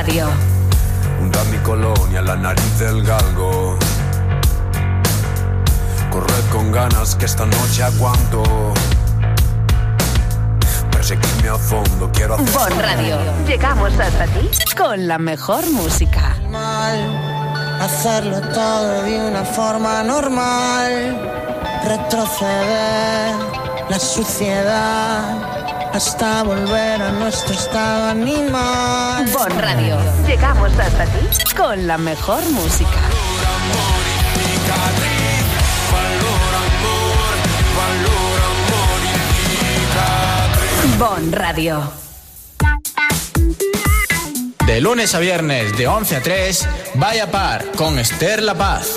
Radio. Da mi colonia la nariz del galgo. Corred con ganas que esta noche aguanto. Perseguirme a fondo, quiero hacer... Bon Radio. Llegamos hasta ti con la mejor música. Hacerlo todo de una forma normal. Retroceder la suciedad hasta volver a nuestro estado animal. Bon Radio. Llegamos hasta ti con la mejor música. Bon Radio. De lunes a viernes, de 11 a 3, Vaya Par con Esther La Paz.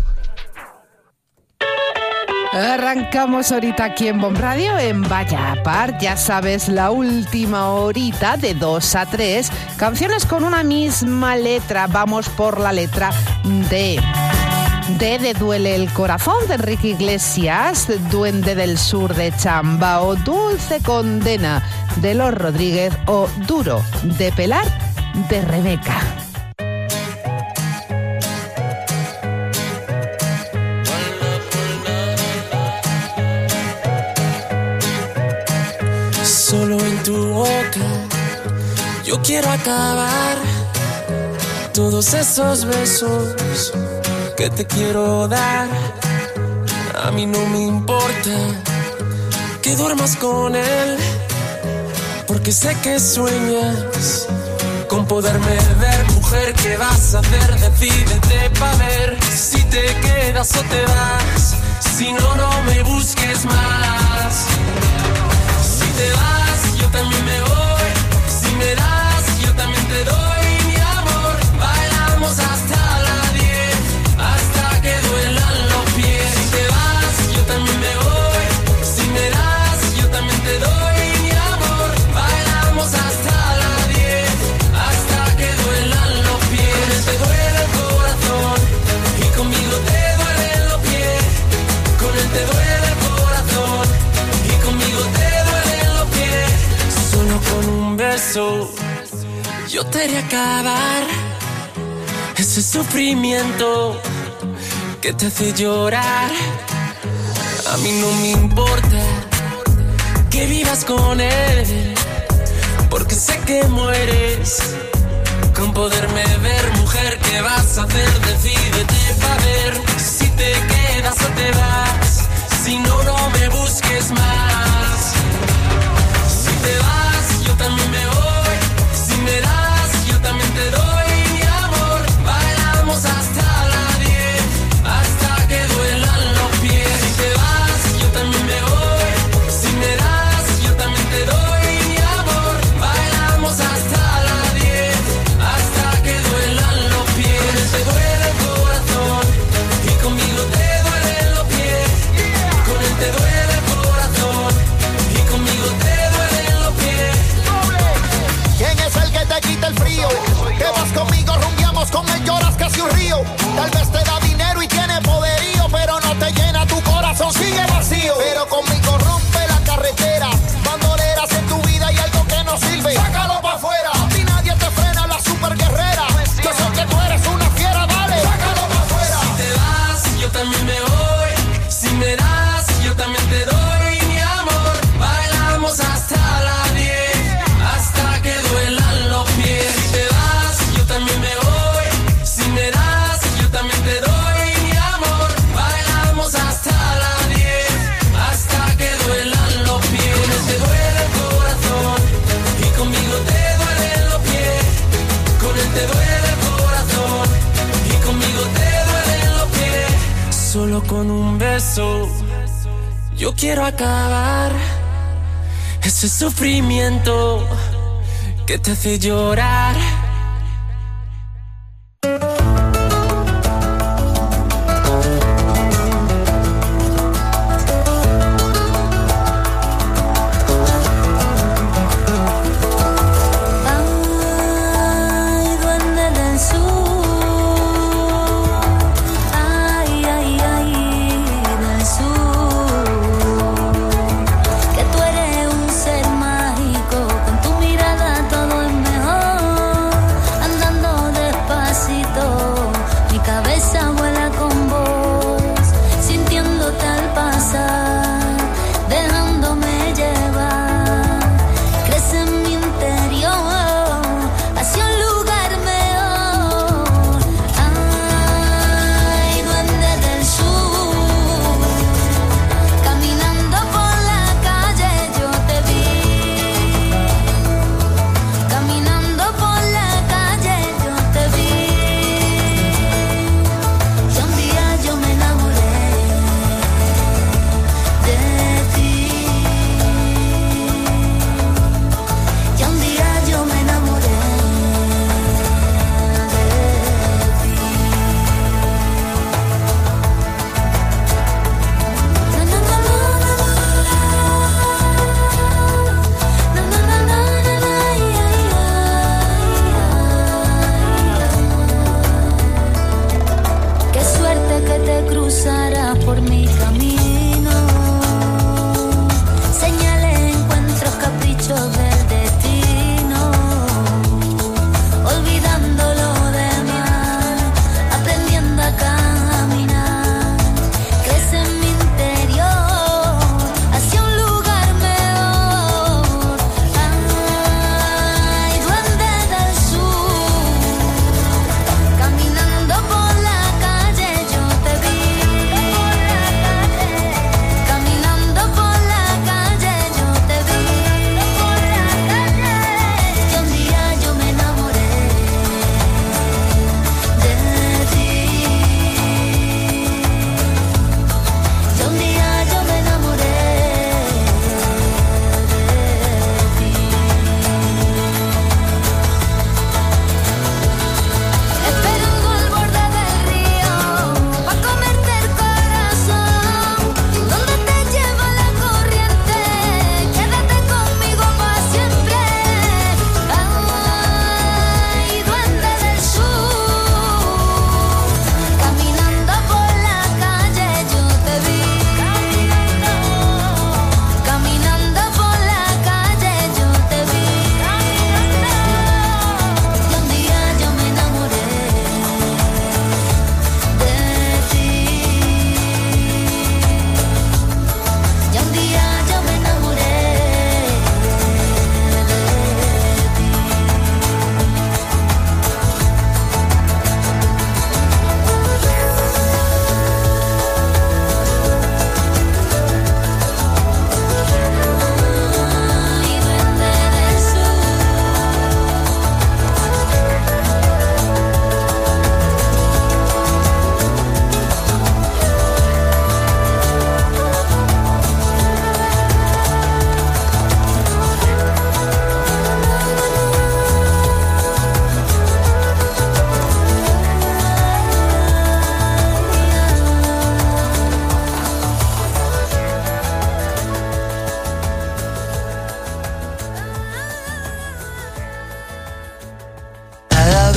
Arrancamos ahorita aquí en Bon Radio, en Vaya Par, ya sabes, la última horita de 2 a 3, canciones con una misma letra. Vamos por la letra D. D de Duele el Corazón de Enrique Iglesias, Duende del Sur de Chamba, o Dulce Condena de Los Rodríguez, o Duro de Pelar de Rebeca. Solo en tu boca yo quiero acabar todos esos besos que te quiero dar. A mí no me importa que duermas con él, porque sé que sueñas con poderme ver. Mujer, ¿qué vas a hacer? Decídete pa' ver si te quedas o te vas. Si no, no me busques más. Si te vas, yo también me voy. Si me das, yo también te doy mi amor. Bailamos hasta las 10, hasta que duelan los pies. Si te vas, yo también me voy. Si me das, yo también te doy mi amor. Bailamos hasta las 10, hasta que duelan los pies. Te duele el corazón y conmigo te duelen los pies. Con él te duele el corazón y conmigo te duelen los pies. Solo con un beso yo te haré acabar ese sufrimiento que te hace llorar. A mí no me importa que vivas con él, porque sé que mueres con poderme ver. Mujer, ¿qué vas a hacer? Decídete pa' ver si te quedas o te vas. Si no, no me busques más. Si te vas, yo también me voy. Si me das, yo también te doy mi amor. Bailamos hasta las 10, hasta que duelan los pies. Si te vas, yo también me voy. Si me das, yo también te doy mi amor. Bailamos hasta las 10, hasta que duelan los pies. Te duele el corazón y conmigo te duelen los pies. Con él te duele el corazón y conmigo te duelen los pies. ¿Quién es el que te quita el frío? Que vas conmigo, rumbiamos con él, lloras casi un río. Tal vez te da dinero y tiene poderío, pero no te llena, tu corazón sigue vacío. Pero conmigo rompe la carretera, bandoleras en tu vida y algo que no sirve. Sácalo pa' afuera, si nadie te frena, la super guerrera. Yo sé que tú eres una fiera, dale, sácalo pa' afuera. Si te vas, yo también me voy. Si me das, yo también te doy mi amor. Bailamos hasta las 10, hasta que duelan los pies. Si te vas, yo también me voy. Si me das, yo también te doy mi amor. Bailamos hasta las 10, hasta que duelan los pies. Con él te duele el corazón y conmigo te duelen los pies. Con él te duele el corazón y conmigo te duelen los pies. Solo con un beso yo quiero acabar ese sufrimiento que te hace llorar. Ay, duende del sur. Ay, ay, ay, del sur. Que tú eres un ser mágico, con tu mirada todo es mejor.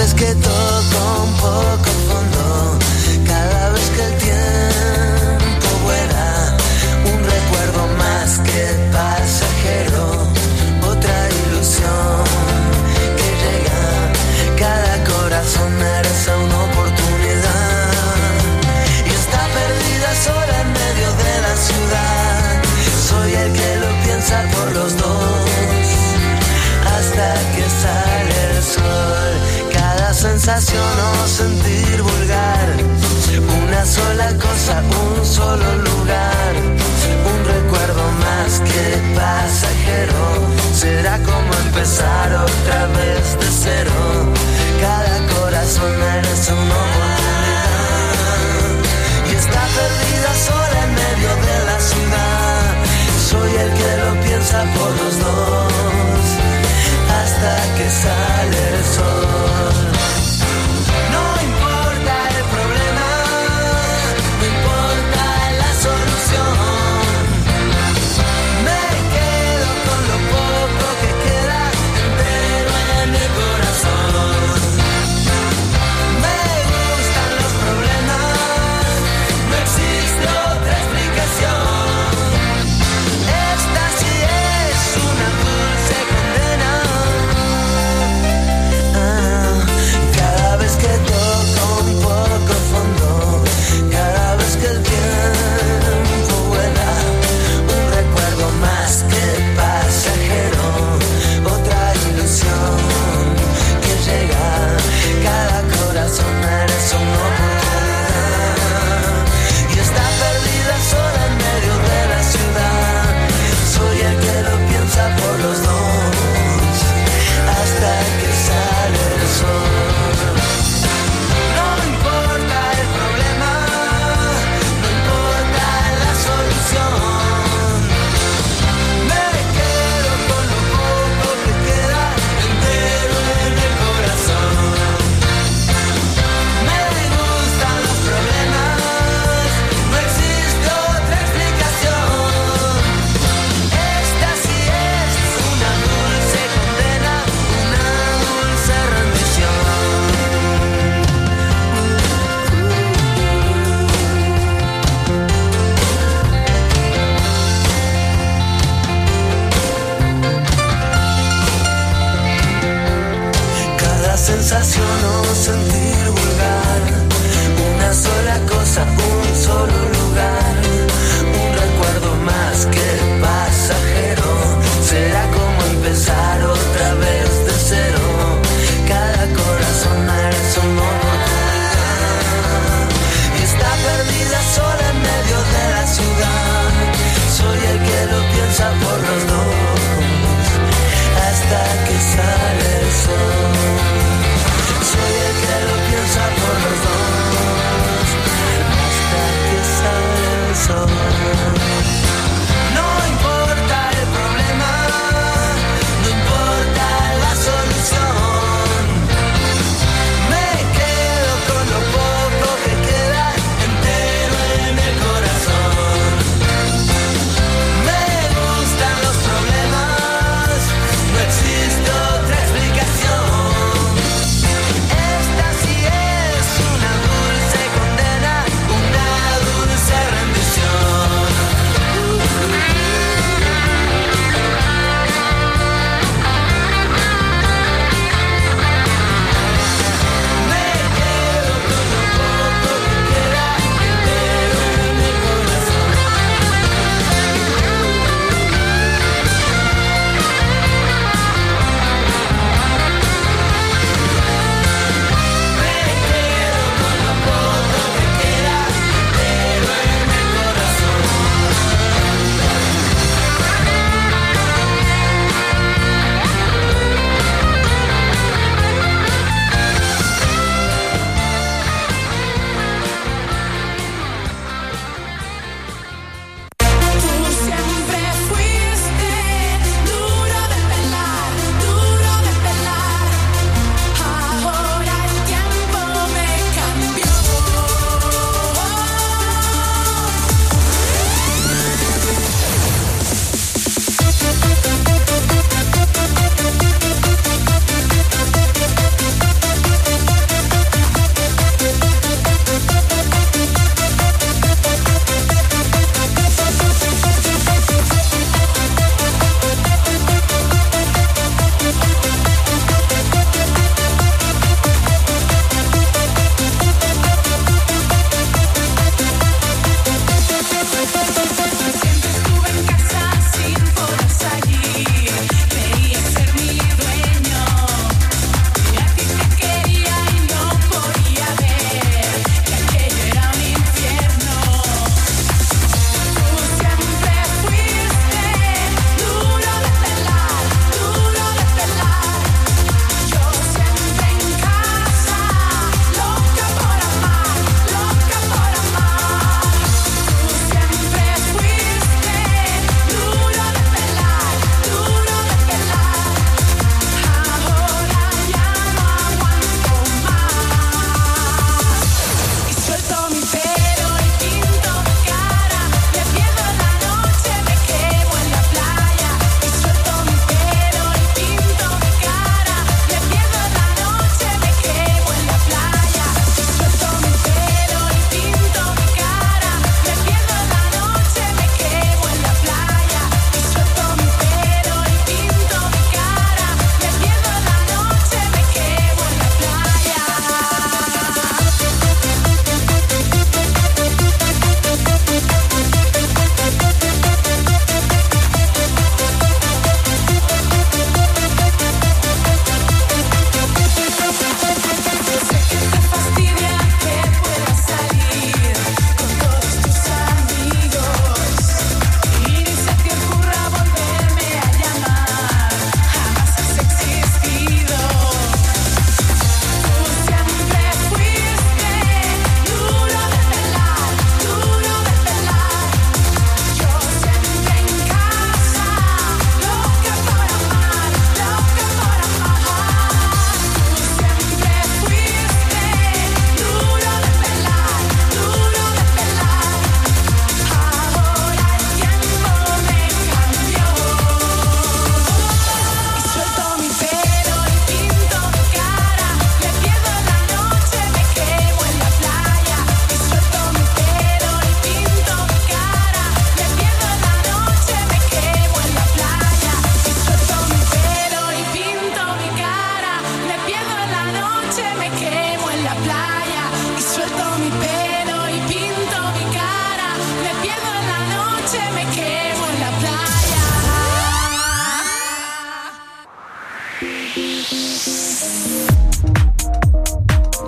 vez que toco un poco fondo, cada vez que el tiempo vuela, un recuerdo más que pasajero, otra ilusión que llega. Cada corazón merece una oportunidad y está perdida sola en medio de la ciudad. Soy el que lo piensa por los dos hasta que sale el sol. Cada sensación o sentir vulgar, una sola cosa, un solo lugar, un recuerdo más que pasajero. Será como empezar otra vez de cero. Cada corazón merece una oportunidad y está perdida sola en medio de la ciudad. Soy el que lo piensa por los dos hasta que sale el sol. No importa el problema, no importa la solución. Me quedo con lo poco que queda entero en el corazón. Me gustan los problemas, no existe otra explicación. Esta sí es una dulce condena. Cada vez que toco un poco fondo, cada vez que el tiempo vuela, un recuerdo más que pasajero, otra ilusión que llega. Cada corazón merece una oportunidad y está perdida sola en medio de la ciudad. Soy el que lo piensa por los dos hasta que sale el sol. No importa el problema, no importa la solución. Me quedo con lo poco que queda entero en el corazón. Me gustan los problemas, no existe otra explicación. Esta sí es una dulce condena, una dulce rendición. Cada sensación o sentir vulgar, una sola cosa, un solo lugar, un recuerdo más que pasajero. Será como empezar otra vez de cero. Cada corazón merece una oportunidad y está perdida sola en medio de la ciudad. Soy el que lo piensa por los dos hasta que sale el sol. Soy el que lo piensa por los dos hasta que sale el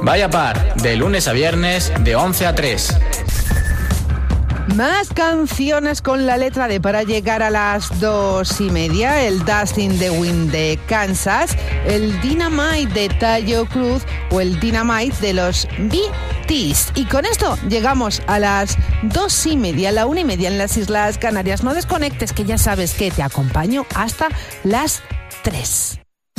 Vaya Par, de lunes a viernes, de 11 a 3. Más canciones con la letra D para llegar a las 2:30. El Dust in the Wind de Kansas, el Dynamite de Taio Cruz o el Dynamite de los BTs. Y con esto llegamos a las 2:30, la 1:30 en las Islas Canarias. No desconectes, que ya sabes que te acompaño hasta las 3.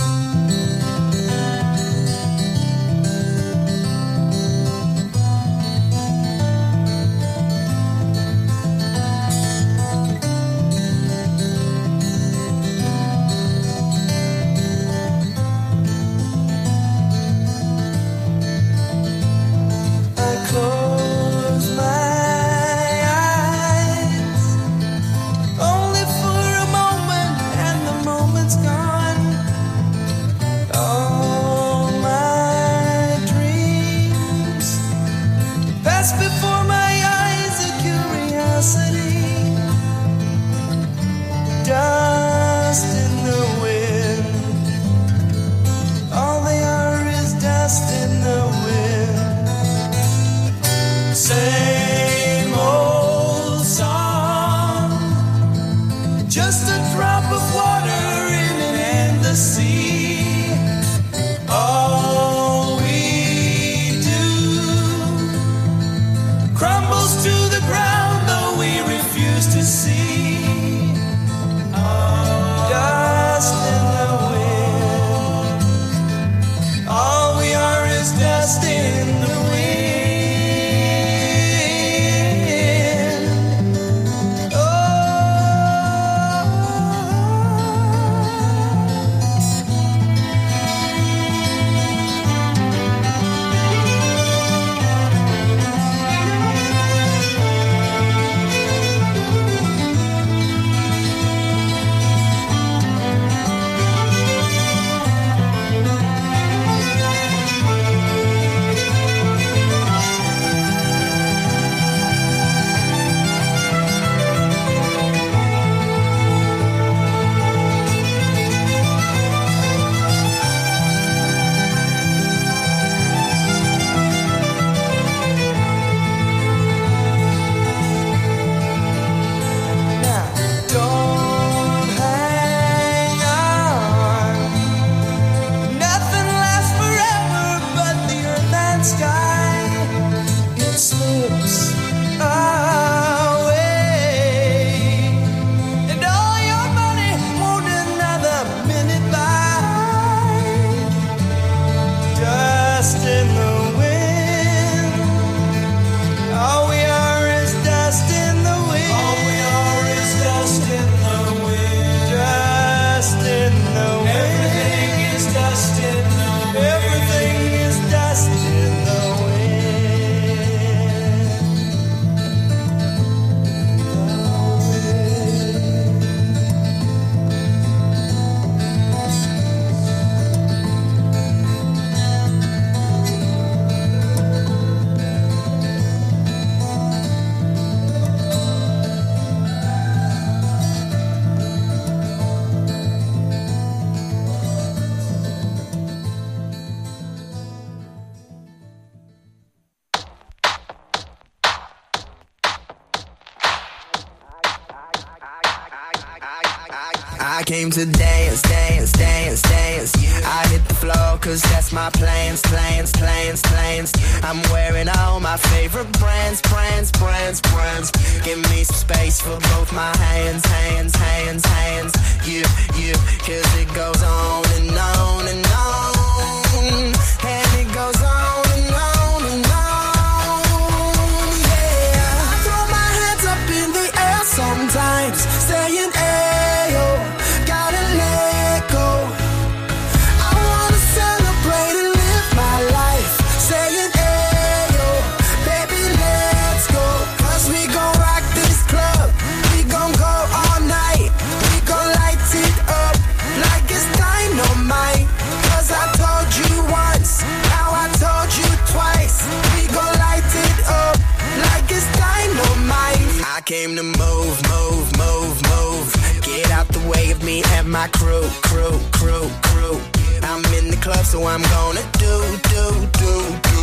I came to dance, dance, dance, dance. I hit the floor cause that's my plans, plans, plans, plans. I'm wearing all my favorite brands, brands, brands, brands. Give me some space for both my hands, hands, hands, hands. You, cause it goes on and on and on. And it goes on and on and on. Yeah, I throw my hands up in the air sometimes, saying ayo, gotta let go. I wanna celebrate and live my life, saying ayo, baby let's go. Cause we gon' rock this club, we gon' go all night. We gon' light it up like it's dynamite. Cause I told you once, now I told you twice. We gon' light it up like it's dynamite. I came to move, move, move, move. Get out the way of me and my crew, crew, crew, crew. I'm in the club, so I'm gonna do.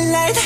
daylight.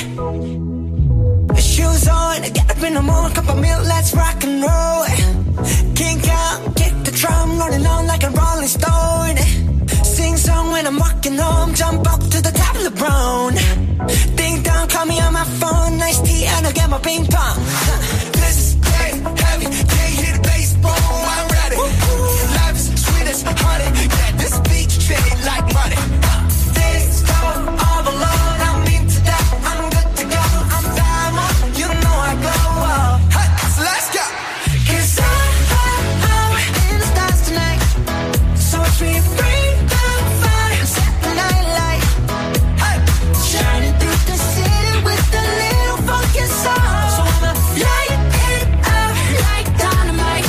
Shoes on, get up in the morning, cup of milk, let's rock and roll. Kink out, kick the drum, rolling on like a rolling stone. Sing song when I'm walking home, jump up to the top of the brown. Ding dong, call me on my phone, nice tea and I'll get my ping pong. This is getting heavy, can't hear the bass, boom, I'm ready. Life is sweet as honey, yeah, this beach treated like money. This go all alone, I'm into that, I'm good to go, I'm diamond, you know I glow. Hey, so let's go. 'Cause I'm in the stars tonight, so watch me bring the fire, set the night light. Hey, shining through the city with a little funky soul. So I'ma light it up like dynamite.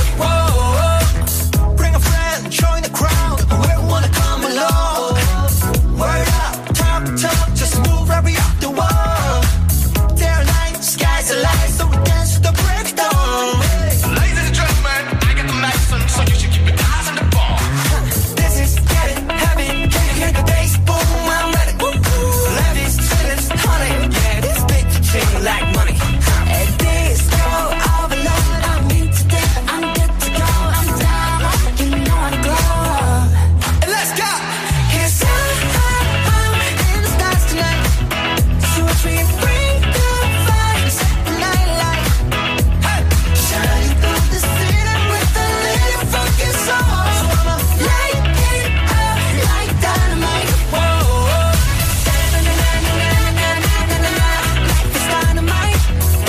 Whoa, bring a friend, join the crowd, whoever wanna come along. Word up, talk, just move right up the wall. There night, sky's alive, so we dance to the breakdown. Ladies and gentlemen, I got the medicine, so you should keep your eyes on the ball. This is getting heavy, can you hear the bass? Boom, I'm ready. Life is feelings, honey, yeah, this beat treat like money. And this go all alone, I'm into that, I'm good to go, I'm down, you know I'm glow. And let's go. 'Cause I'm in the stars tonight, so watch me bring the fire, set the night light. Hey, shining through the city with a little funky soul. So I'ma light it up like dynamite. Whoa, na-na-na-na-na-na-na-na-na-na. Life is dynamite.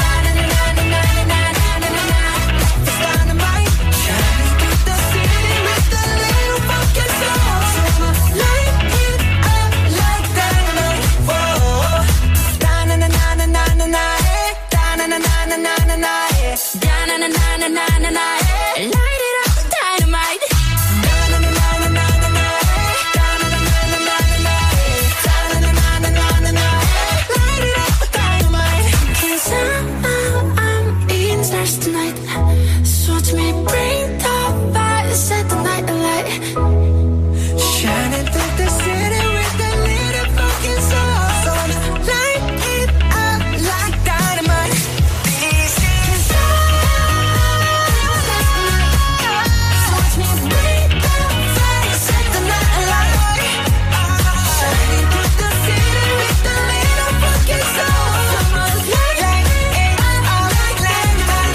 Na-na-na-na-na-na-na-na-na. Life is dynamite. Shining through the city with a little funky soul. So I'ma light it up like dynamite. Whoa, na-na-na-na-na-na-na, na-na-na-na-na-na-na, na-na-na-na-na-na-na, light it up like dynamite. I'm in stars tonight, so watch me bring the fire, set the night alight. Shining through the city with a little fucking soul. So I'ma light it up like dynamite. This is so watch me bring the fire, set the night alight. Shining through the city with a little fucking soul. So I'ma light it up like dynamite.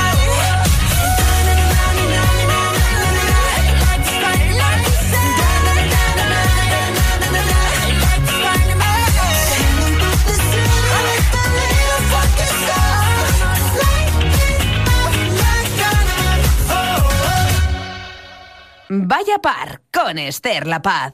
Vaya Par con Esther La Paz.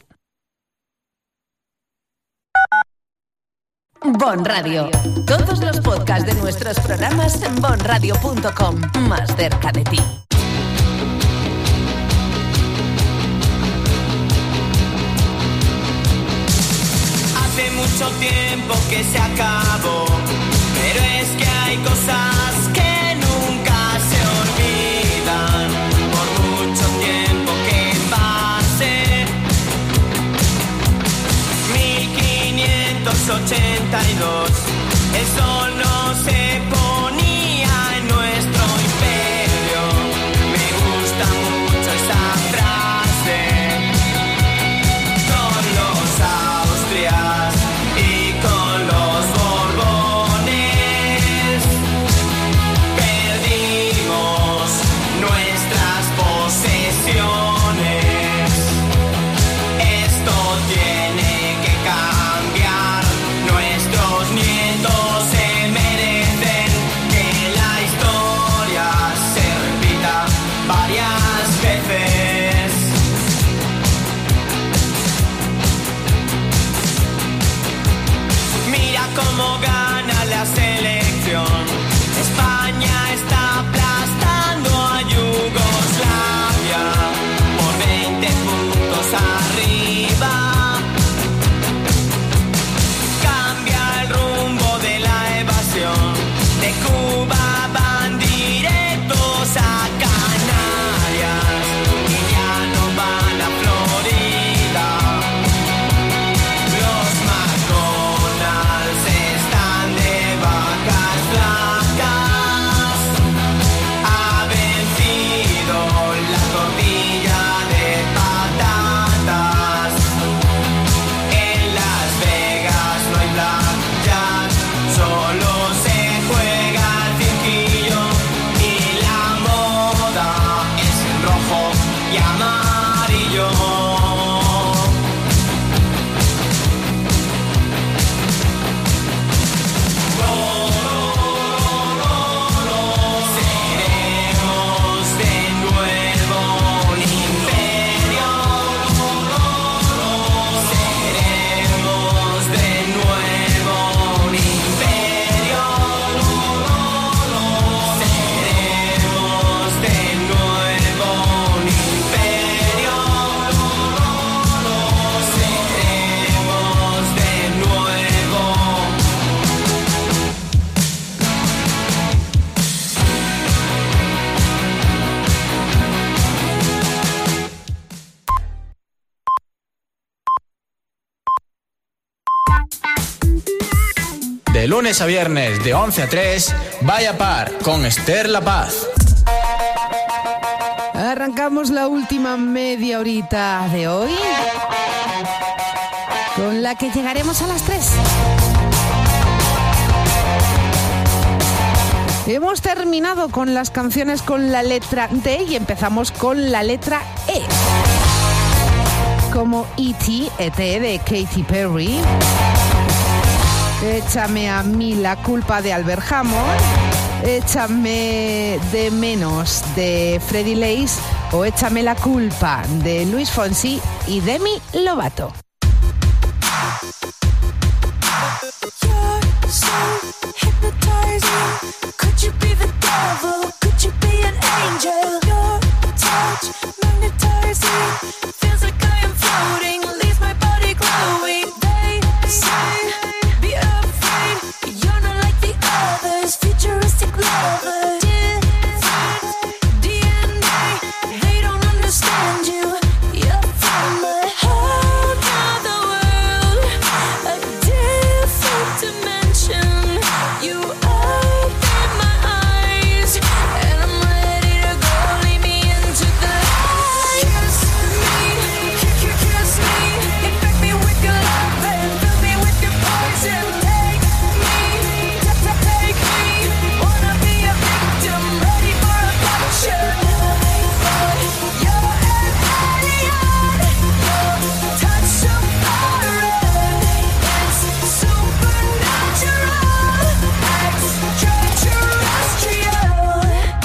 Bon Radio. Todos los podcasts de nuestros programas en bonradio.com. Más cerca de ti. Hace mucho tiempo que se acabó, pero es que hay cosas que nunca se olvidan, por mucho tiempo que pase. 1582, el sol no se ponía en nuestro imperio. Me gusta mucho esa frase. Con los Austrias y con los Borbones perdimos nuestras posesiones. Esto tiene que cambiar. Nuestros nietos se merecen que la historia se repita varias veces. Mira cómo gana la selección. España está aplastando a Yugoslavia por 20 puntos arriba. Cambia el rumbo de la evasión. De Cuba van directos a Canarias y ya no van a Florida. Los McDonald's están De lunes a viernes, de 11 a 3, Vaya Par con Esther La Paz. Arrancamos la última media horita de hoy, con la que llegaremos a las 3. Hemos terminado con las canciones con la letra D y empezamos con la letra E. Como E.T. de Katy Perry, Échame a mí la culpa de Albert Hammond, Échame de menos de Freddie Lace o Échame la culpa de Luis Fonsi y Demi Lovato. Could you be the devil? Could you be an angel? Your touch magnetizing, feels like I am floating, leaves my body glowing. They say, be afraid, you're not like the others. Futuristic lovers, different DNA, they don't understand you. You're from a whole other world, a different dimension. You open my eyes, and I'm ready to go. Lead me into the light. Kiss me, infect me with your love and fill me with your poison. Take me, wanna be a victim, ready for a passion. You're an alien, your touch so foreign, it's supernatural, extraterrestrial.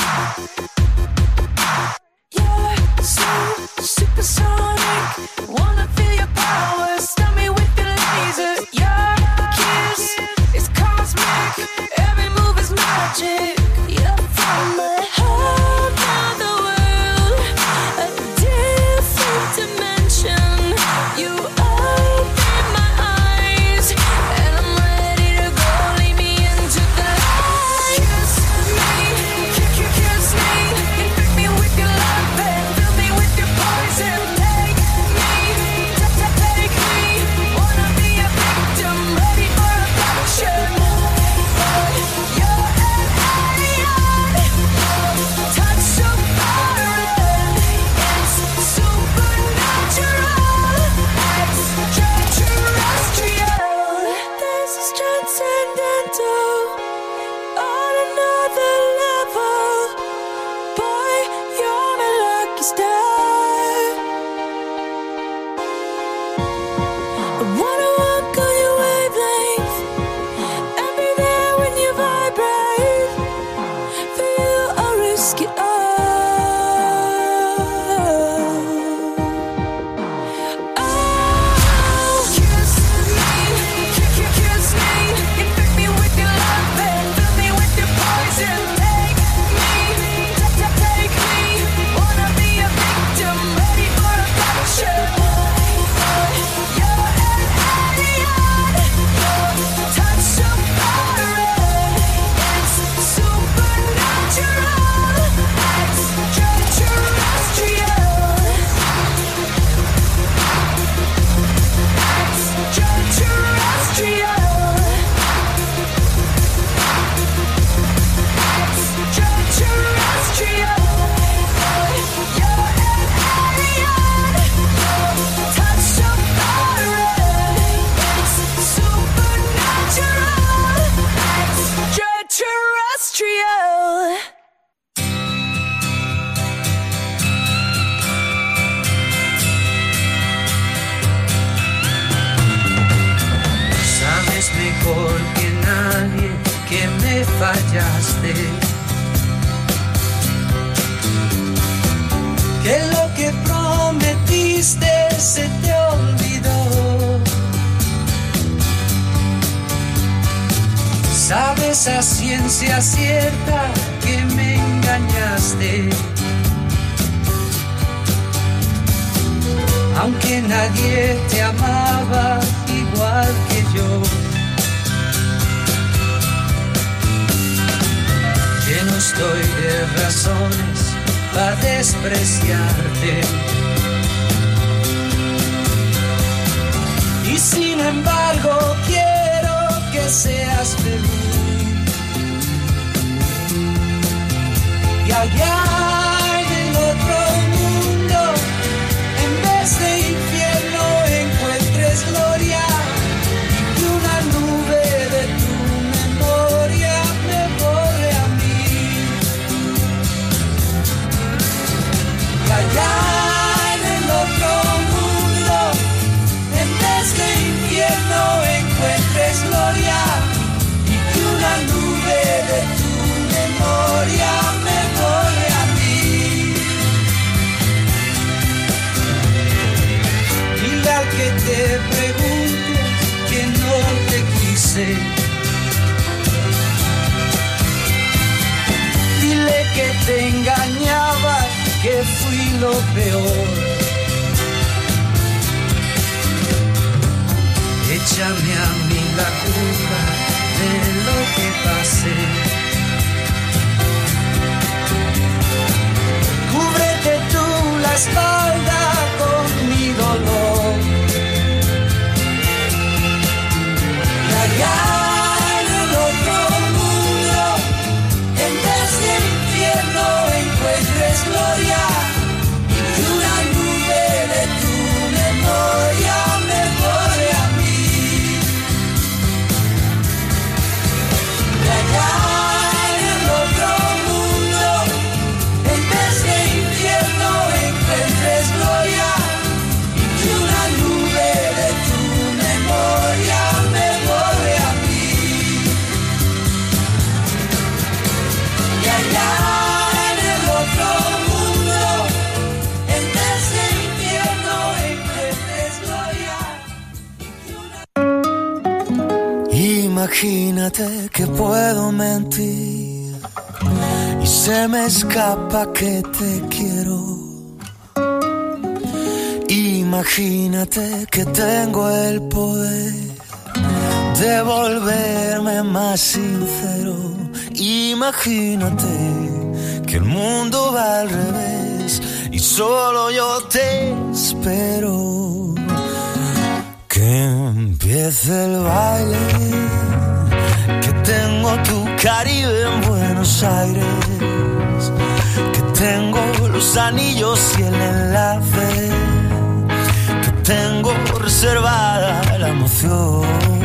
You're so supersonic, wanna feel your power, stun me with your laser. Your kiss is cosmic, every move is magic. You're from a whole other world, a different dimension. You open my eyes, and I'm ready to go. Lead me into the light. Kiss me, infect me with your love and fill me with your poison. Take me, wanna be a victim, ready for a passion. You're an alien, touch so foreign, it's supernatural, extraterrestrial. This is transcendental, on another level. Boy, you're my lucky star. I wanna walk on your wavelength and be there when you vibrate. For you, I'll risk it all. Oh, kiss me, infect me with your love and fill me with your poison. Take me, wanna be a victim, ready for a passion. You're an alien, your touch so foreign, it's supernatural, extraterrestrial. Extraterrestrial. You're an alien, your touch so foreign, it's supernatural, extraterrestrial. Sabes mejor que nadie que me fallaste, que lo que prometiste se te olvidó. Sabes a ciencia cierta que me engañaste, aunque nadie te amaba igual que yo. Lleno estoy de razones para despreciarte, y sin embargo quiero que seas feliz. Y allá en el otro mundo, en vez de infierno encuentres gloria, y una nube de tu memoria me borre a mí. Y allá en el otro mundo, en vez de infierno encuentres gloria, y que una nube de tu memoria me borre a mí. Dile al que te pregunte que no te quise. Dile que te engañaba, que fui lo peor. Échame a mí la culpa de lo que pasé. Cúbrete tú la espalda con mi dolor. Y allá en el otro mundo, en vez de infierno encuentres gloria, y que una nube de tu memoria me borre a mí. Y allá en el otro mundo, en vez de infierno encuentres gloria, y que una nube de tu memoria me borre a mí. Y allá en el otro mundo, en vez de infierno encuentres gloria, y que una... Imagínate que puedo mentir y se me escapa que te quiero. Imagínate que tengo el poder de volverme más sincero. Imagínate que el mundo va al revés y solo yo te espero. Que empiece el baile, que tengo tu Caribe en Buenos Aires, que tengo los anillos y el enlace, que tengo reservada la emoción.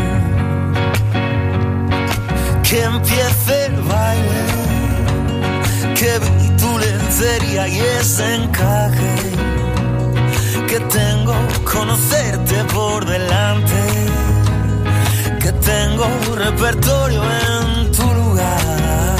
Que empiece el baile, que vi tu lencería y ese encaje, que tengo conocerte por delante, que tengo repertorio en tu lugar.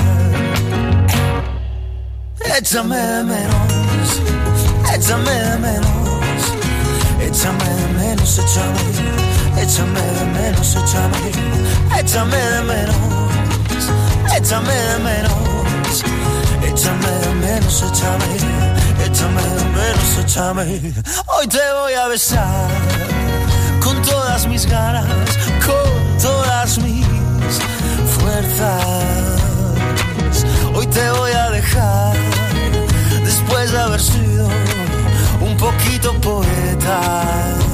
Échame de menos, échame de menos, échame de menos, échame de menos, échame de menos, échame de menos, échame de menos, échame de menos, échame. Hoy te voy a besar con todas mis ganas, con todas mis fuerzas. Hoy te voy a dejar después de haber sido un poquito poeta.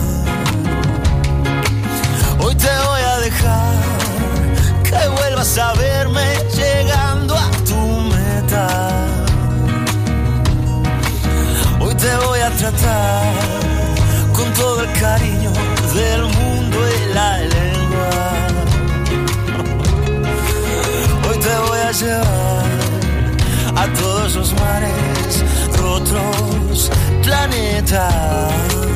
Hoy te voy a dejar que vuelvas a verme llegando a tu meta. Hoy te voy a tratar con todo el cariño del mundo y la lengua. Hoy te voy a llevar a todos los mares, otros planetas.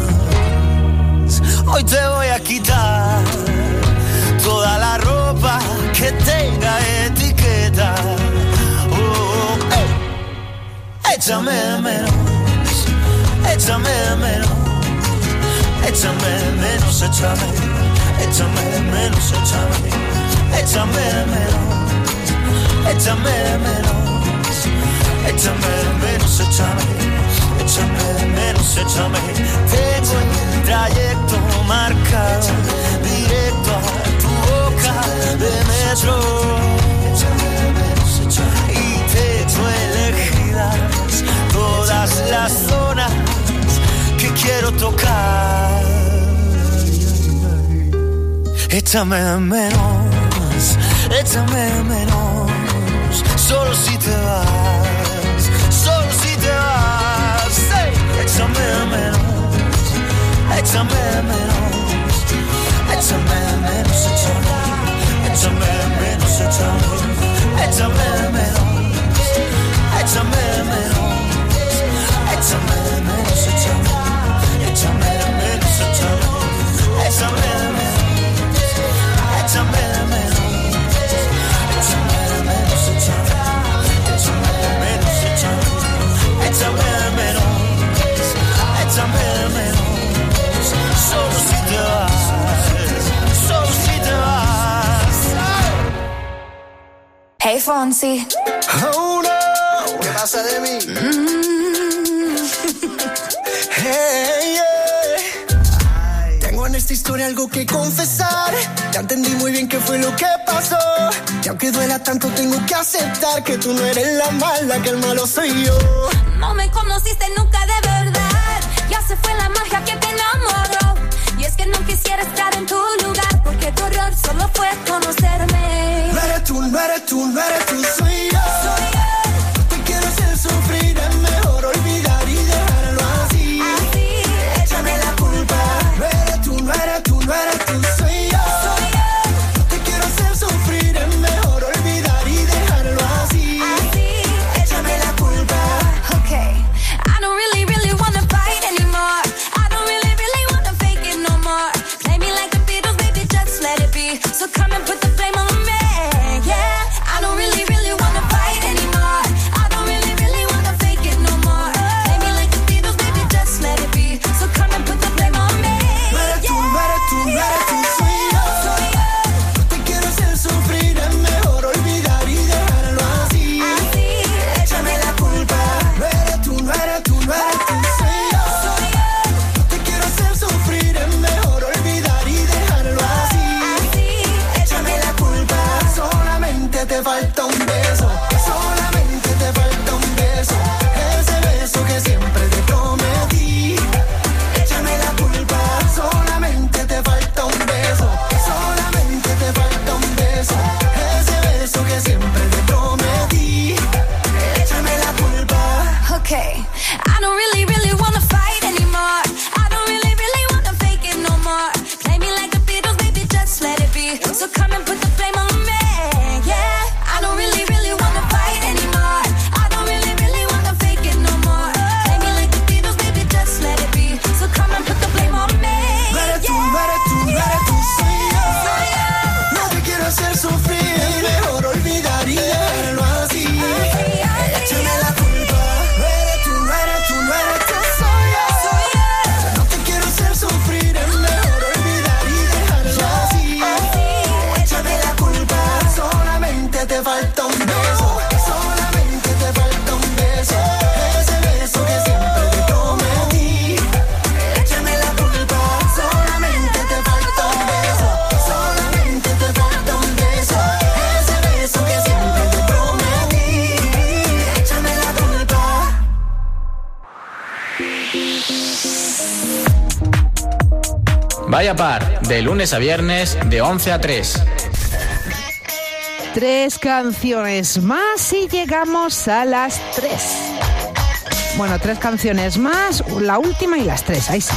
Hoy te voy a quitar toda la ropa que tenga etiqueta. Oh, échame de menos, échame de menos, échame de menos, échame de menos, échame de menos, échame de menos, échame de menos, échame de menos, échame. Tengo el trayecto marcado directo a tu boca de metro y tengo elegidas todas las zonas que quiero tocar. Échame de menos, échame de menos. Solo si te vas, solo si te vas. Hey, échame de menos, échame de menos, échame de menos, échame de menos, échame de menos, échame de menos, échame de menos, échame de menos, échame de menos, échame de menos. Échame de menos, échame de menos, solo si te vas, solo si te vas. Hey Fonsi. Oh no, ¿qué pasa de mí? Hey, yeah. Tengo en esta historia algo que confesar. Ya entendí muy bien qué fue lo que pasó. Y aunque duela tanto tengo que aceptar que tú no eres la mala, que el malo soy yo. No me conociste nunca de verdad. Ya se fue la magia que te enamoró. Y es que no quisiera estar en tu lugar, porque tu error solo fue conocerme. No eres tú, no eres tú, no eres tú, soy yo. Soy yo. No te quiero hacer sufrir, es mejor olvidar y dejarlo así. Así, Échame la culpa. No eres tú, no eres tú, no eres tú, soy yo. soy yo. No te quiero hacer sufrir, es mejor olvidar y dejarlo así. Así, Échame la culpa. okay. I don't really, really wanna fight anymore. I don't really, really wanna fake it no more. Play me like the Beatles, baby, just let it be. So come and put the flame on me, yeah. I don't really, really wanna fight anymore. I don't really, really wanna fake it no more. Play me like the Beatles, baby, just let it be. So come and put the flame on me, No eres tú, no eres tú, no eres tú, soy yo. soy yo. No te quiero hacer sufrir, es mejor olvidar y dejarlo así. Así, Échame la culpa. No eres tú, no eres tú, no eres tú, soy yo. soy yo. No te quiero hacer sufrir, es mejor olvidar y dejarlo así. Así, Échame la culpa. Solamente te falta un beso. Solamente te falta un beso. Ese beso que siempre te prometí. Échame la culpa. Solamente te falta un beso. Solamente te falta un beso. Ese beso que siempre te prometí. Échame la culpa. okay. I don't really, really wanna fight anymore. I don't really, really wanna fake it no more. Play me like the Beatles, baby, just let it be. So come and put the flame on me, yeah. I don't really, really wanna fight anymore. I don't really, really wanna fake it no more. Play me like the Beatles, baby, just let it be. So come and put the flame on me, No eres tú, no eres tú, no eres tú, soy yo. No te quiero hacer sufrir, mejor olvidar y dejarlo así. Échame la culpa. No eres tú, no eres tú, no eres tú, soy yo. No te quiero hacer sufrir, es mejor olvidar y dejarlo así. Échame la culpa. Solamente te falta un beso. Solamente te falta un beso. Ese beso que siempre te prometí. Échame la culpa. Solamente te falta un beso. Solamente te falta un beso. Ese beso que siempre te prometí. Échame la culpa. Vaya Par, de lunes a viernes, de 11 a 3. 3 canciones más y llegamos a las 3. Bueno, 3 canciones más, la última y las 3, ahí sí.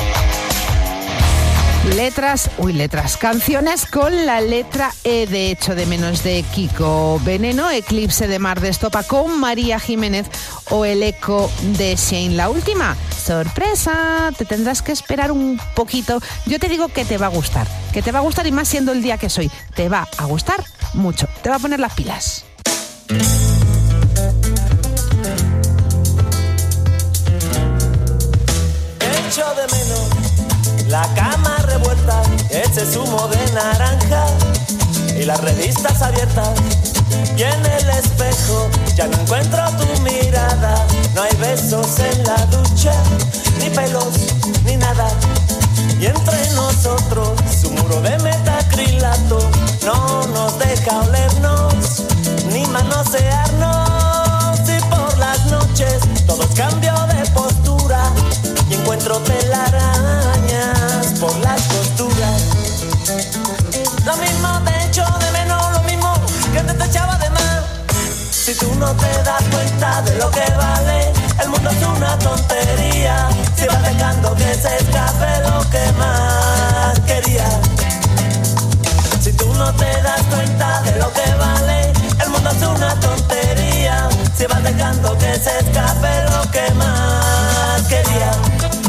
Letras, canciones con la letra E de Echo de menos de Kiko Veneno, Eclipse de Mar de Estopa con María Jiménez o El eco de Shane. La última, sorpresa, te tendrás que esperar un poquito. Yo te digo que te va a gustar y más siendo el día que soy. Te va a gustar mucho, te va a poner las pilas. Echo de menos la cama revuelta, ese zumo de naranja y las revistas abiertas. Y en el espejo ya no encuentro tu mirada. No hay besos en la ducha, ni pelos, ni nada. Y entre nosotros su muro de metacrilato no nos deja olernos ni manosearnos. Y por las noches todos cambio de postura y encuentro telarañas por las costuras. Lo mismo te echo de menos, lo mismo tú no te das cuenta de lo que vale, el mundo es una tontería. Si vas dejando que se escape lo que más querías. Si tú no te das cuenta de lo que vale, el mundo es una tontería. Si vas dejando que se escape lo que más querías.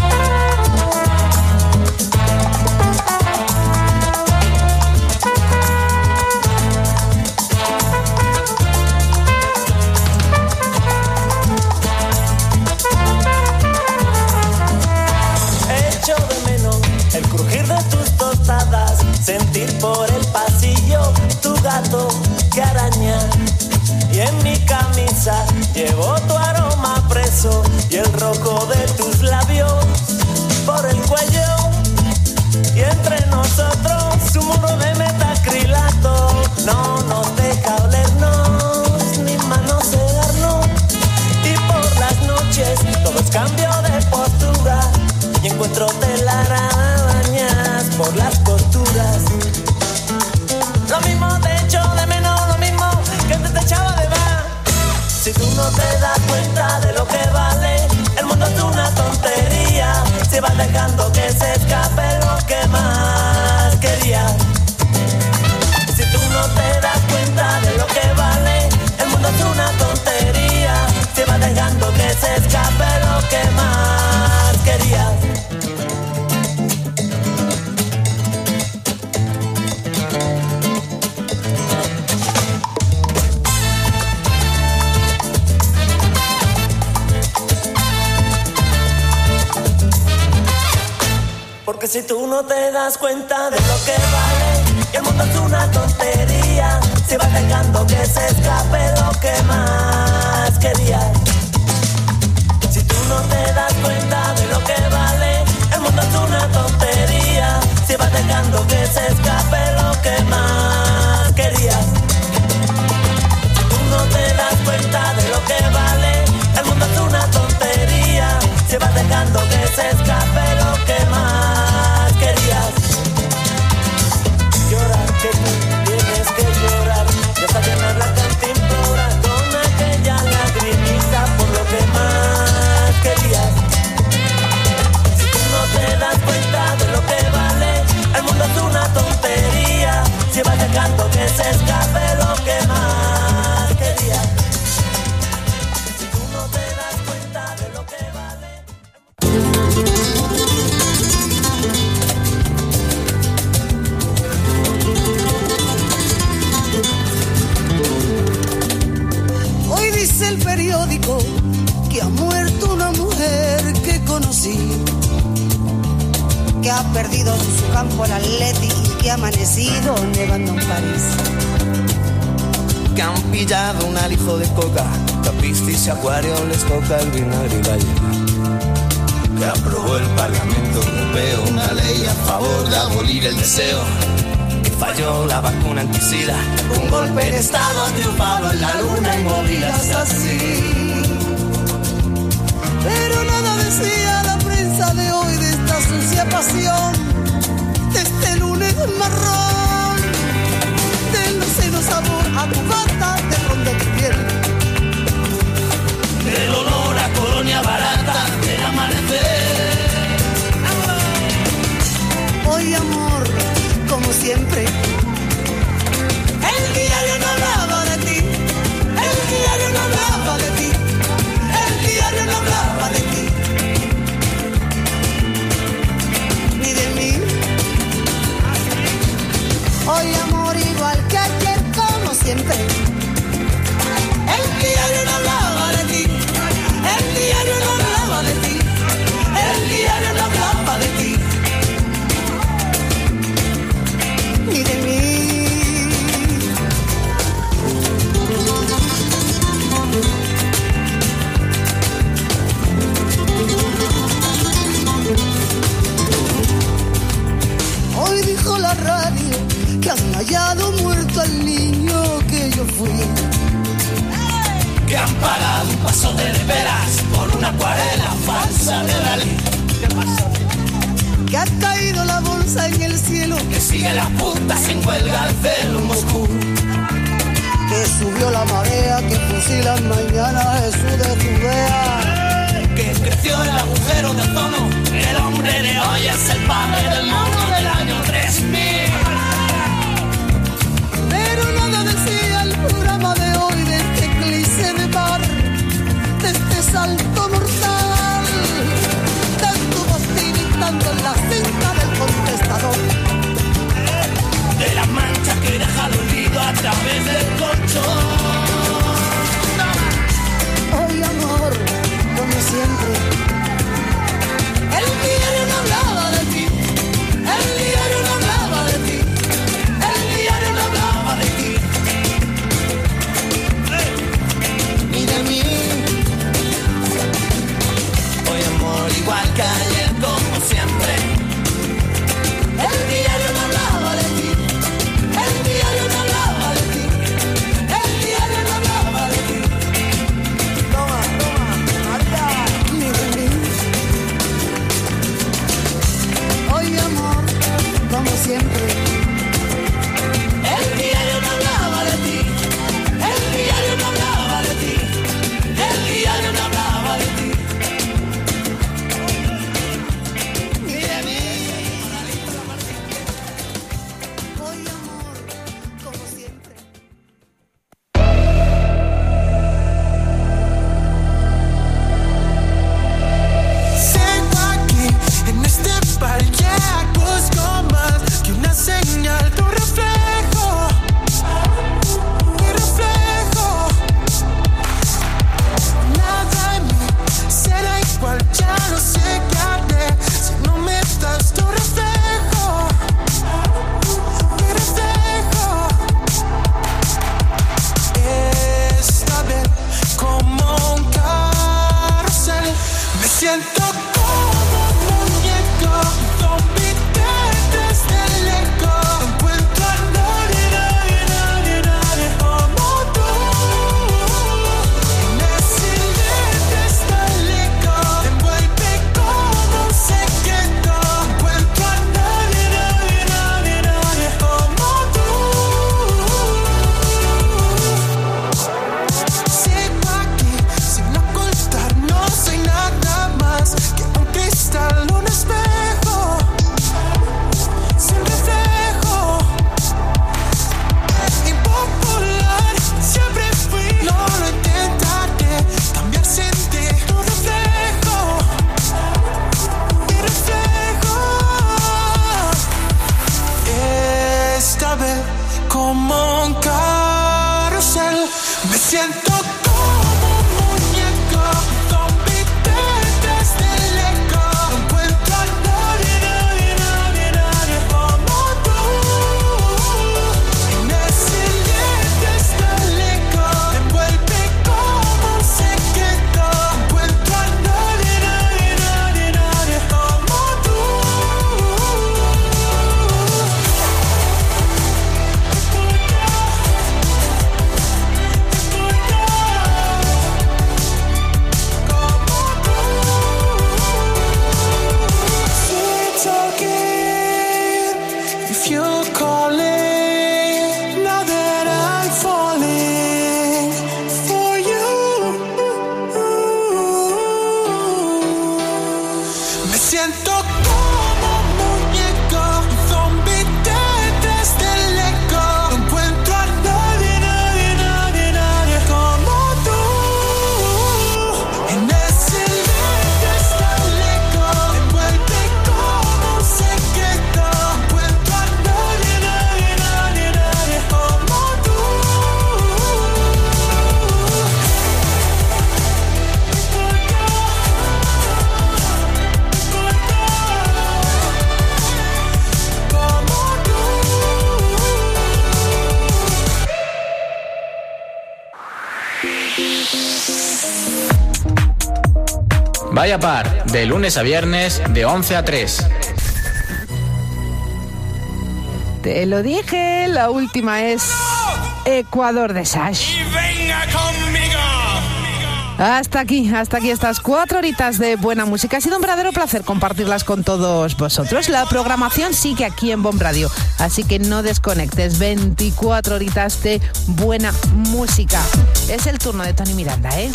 Echo de menos el crujir de tus tostadas, sentir por el pasillo tu gato que araña. Y en mi camisa llevo tu aroma preso y el rojo de tus labios por el cuello. Y entre nosotros un muro de metacrilato no nos deja olernos ni manosearnos. Y por las noches todo es cambio de postura y encuentro telarañas por las costuras. Lo mismo te echo de menos, lo mismo que antes te echaba de más. Si tú no te das cuenta de lo que vale, el mundo es una tontería. Si vas dejando que se escape lo que más querías. Si tú no te das cuenta de lo que vale, el mundo es una tontería. Si vas dejando que se escape lo que más querías. Porque si tú no te das cuenta de lo que vale, y el mundo es una tontería. Si vas dejando que se escape lo que más querías. Si tú no te das cuenta de lo que vale, el mundo es una tontería. Si vas dejando que se escape lo que más querías. Si tú no te das cuenta de lo que vale, el mundo es una tontería. Si vas dejando que se escape lo que más querías. Llorar que tú tienes que llorar, ya hasta llenar la cantimplora con aquella lagrimita por lo que más querías. Si tú no te das cuenta de lo que vale, el mundo es una tontería. Si vas dejando que se escape lo que más querías. Si tú no te das cuenta de lo que vale. Hoy dice el periódico que ha muerto una mujer que conocí, que ha perdido su campo el Atleti y que ha amanecido nevando en París. Que han pillado un alijo de coca, que a Piscis y Acuario les toca el vinagre y la hiel. Que aprobó el Parlamento Europeo una ley a favor de abolir el deseo. Que falló la vacuna antisida, Un golpe de estado ha triunfado en la luna y movidas así. Pero nada decía la prensa de hoy de esta sucia pasión, de este lunes marrón, del lucero sabor a cubata de ron de tu piel. Del olor a colonia barata del amanecer. Hoy amor, como siempre, el diario no hablaba de ti, el diario no hablaba de ti, el diario no hablaba de ti, ni de mí. Hoy amor igual que ayer, como siempre, el diario no hablaba de ti, el diario no hablaba de ti, el diario no hablaba de ti, ni de mí. Hoy dijo la radio que han hallado muerto al niño que yo fui. Que han pagado un paso de veras por una acuarela falsa de Dalí. Que ha caído la bolsa en el cielo, Que sigue las putas en huelga al celo en Moscú. que subió la marea que fusilan mañana a Jesús de Judea. Que creció el agujero de ozono, el hombre de hoy es el padre del mundo del año 3000. Pero nada decía el programa de hoy de este eclipse de mar, de este salto mortal. Tanto voz tiritando en la cinta del contestador, de la mancha que deja el olvido a través del colchón. Hoy amor, como siempre, el diario no hablaba de ti, el diario no hablaba de ti, el diario no hablaba de ti, ni de mí. Hoy amor, igual que ayer, como siempre, el diario no hablaba de ti, el diario no hablaba de ti, el diario no hablaba de ti. Toma, toma, María, ni de mí. Hoy amor, como siempre, el diario no hablaba de ti, el diario no hablaba de ti, el diario no hablaba de ti, ni de mí. hoy amor, como siempre. Sigo aquí, en este bar, ya busco más que una señal, tu reflejo, mi reflejo. Nada en mí será igual, ya no sé qué haré si no me das tu reflejo, mi reflejo. Esta vez como un carrusel, me siento como un muñeco, zombie detrás del eco. Encuentro a nadie, nadie, nadie, nadie como tú. En el silencio está el eco, te envuelve como un secreto. Encuentro a nadie, nadie, nadie, nadie como tú. Sigo aquí sin ocultar, no soy nada más que un cristal, un espejo sin reflejo. Impopular siempre fui, no lo intentaré cambiar sin ti. Tu reflejo, mi reflejo. Esta vez como un carrusel, me siento como un muñeco, zombie detrás del eco. Encuentro a nadie, nadie, nadie, nadie como tú. En el silencio está el eco, te envuelve como un secreto. Encuentro a nadie, nadie, nadie, nadie como tú. Sweet talking, if you're calling, now that I'm falling for you. Me siento como un muñeco, un zombie detrás del eco. No encuentro a nadie, nadie, nadie, nadie como tú. En el silencio está el eco, te envuelve como un secreto. Encuentro a nadie, nadie, nadie, nadie como tú. Vaya Par, de lunes a viernes, de 11 a 3. Te lo dije, la última es Ecuador de Sash. Venga conmigo. Hasta aquí estas 4 horitas de buena música. Ha sido un verdadero placer compartirlas con todos vosotros. La programación sigue aquí en Bon Radio, así que no desconectes. 24 horitas de buena música. Es el turno de Tony Miranda, ¿eh?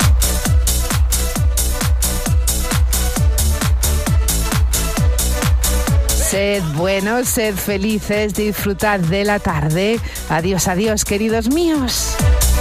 Sed buenos, sed felices, disfrutad de la tarde. Adiós, adiós, queridos míos.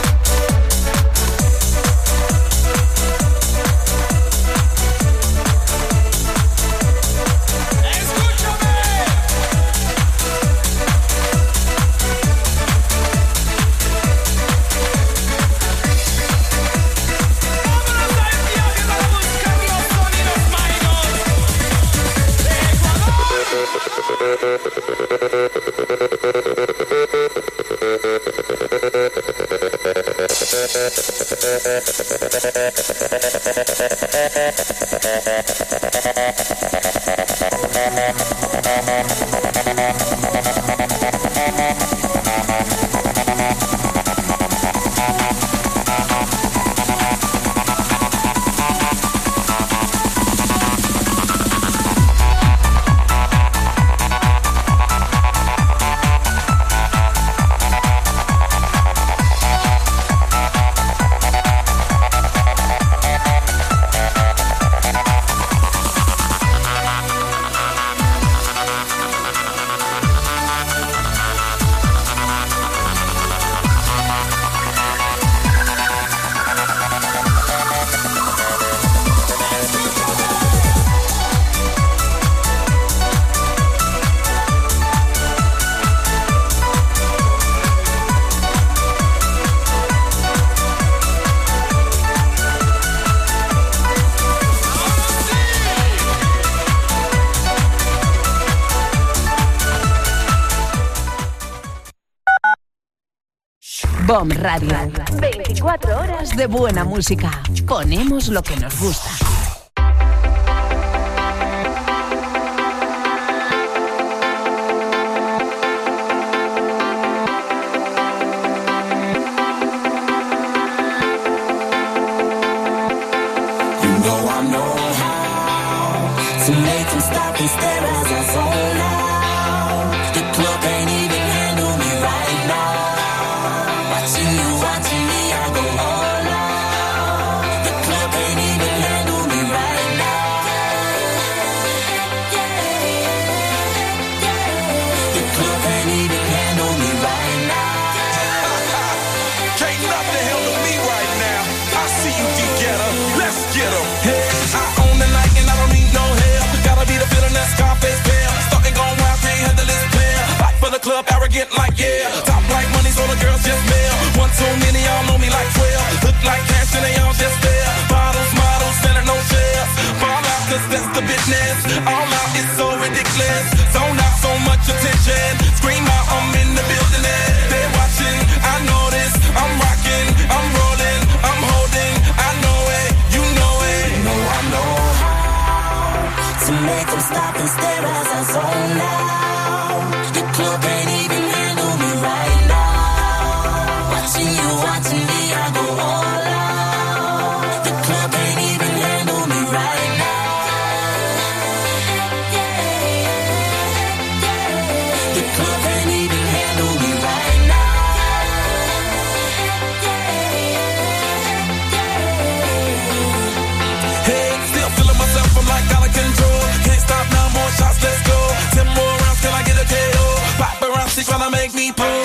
Bon Radio. 24 horas de buena música. Ponemos lo que nos gusta. To make them stop and stare as I zone out. The club can't even handle me right now. Watching you, watching me, I go all out. The club can't even handle me right now. The club can't even handle me right now. Can't nothing handle me right now. I see you, D-Getter. Let's get 'em. Hey, I own the night and I don't need no help. Gotta be the feeling that Scarface pair. Starting going wild, can't handle this pair. Hot for the club, arrogant like yeah. Top like money, so the girls just mail. One too many, y'all know me like 12. Look like cash and they all just there. Bottles, models, selling no shares. Fall out, cause that's the business. All out is so ridiculous. Zone out, so much attention. Scream out, I'm in the building. They're watching, I know this. I'm rocking, I'm rolling, I'm holding. I know it, you know it. You know I know how to make them stop and stare as I zone out. The club can't even handle me right now. Watching you, watching me, I go all out. The club can't even handle me right now. The club can't even handle me right now. Hey, still feeling myself, I'm like out of control. Can't stop now, more shots, let's go. 10 more rounds, can I get a KO? Paparazzi tryna make me pull.